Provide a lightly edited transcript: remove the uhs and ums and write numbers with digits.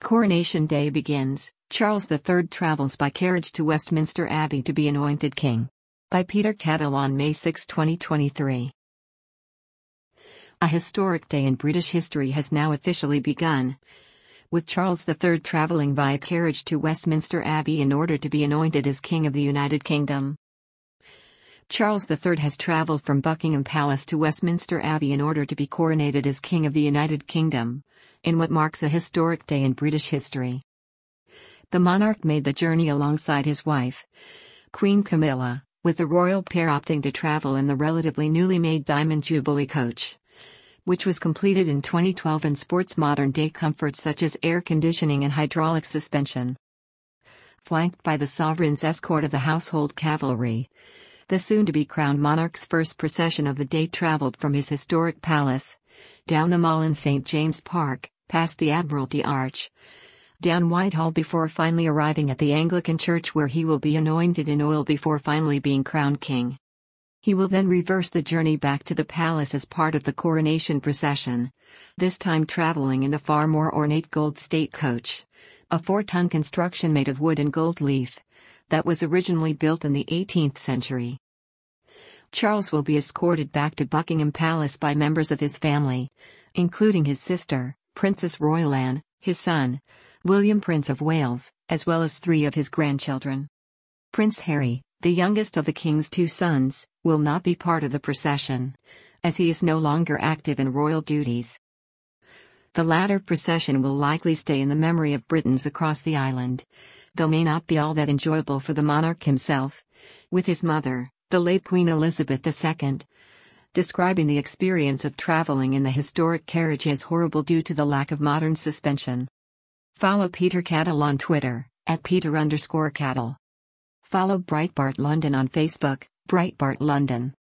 Coronation Day begins. Charles III travels by carriage to Westminster Abbey to be anointed king. By Peter Cadell on May 6, 2023. A historic day in British history has now officially begun, with Charles III travelling by carriage to Westminster Abbey in order to be anointed as King of the United Kingdom. Charles III has travelled from Buckingham Palace to Westminster Abbey in order to be coronated as King of the United Kingdom, in what marks a historic day in British history. The monarch made the journey alongside his wife, Queen Camilla, with the royal pair opting to travel in the relatively newly made Diamond Jubilee coach, which was completed in 2012 and sports modern-day comforts such as air conditioning and hydraulic suspension. Flanked by the sovereign's escort of the household cavalry, the soon-to-be-crowned monarch's first procession of the day travelled from his historic palace, down the Mall in St. James Park, past the Admiralty Arch, down Whitehall before finally arriving at the Anglican Church where he will be anointed in oil before finally being crowned king. He will then reverse the journey back to the palace as part of the coronation procession, this time travelling in the far more ornate gold state coach, a 4-ton construction made of wood and gold leaf, that was originally built in the 18th century. Charles will be escorted back to Buckingham Palace by members of his family, including his sister, Princess Royal Anne, his son, William Prince of Wales, as well as 3 of his grandchildren. Prince Harry, the youngest of the king's 2 sons, will not be part of the procession, as he is no longer active in royal duties. The latter procession will likely stay in the memory of Britons across the island, though may not be all that enjoyable for the monarch himself, with his mother, the late Queen Elizabeth II, describing the experience of traveling in the historic carriage as horrible due to the lack of modern suspension. Follow Peter Cadell on Twitter, @Peter_Cadell. Follow Breitbart London on Facebook, Breitbart London.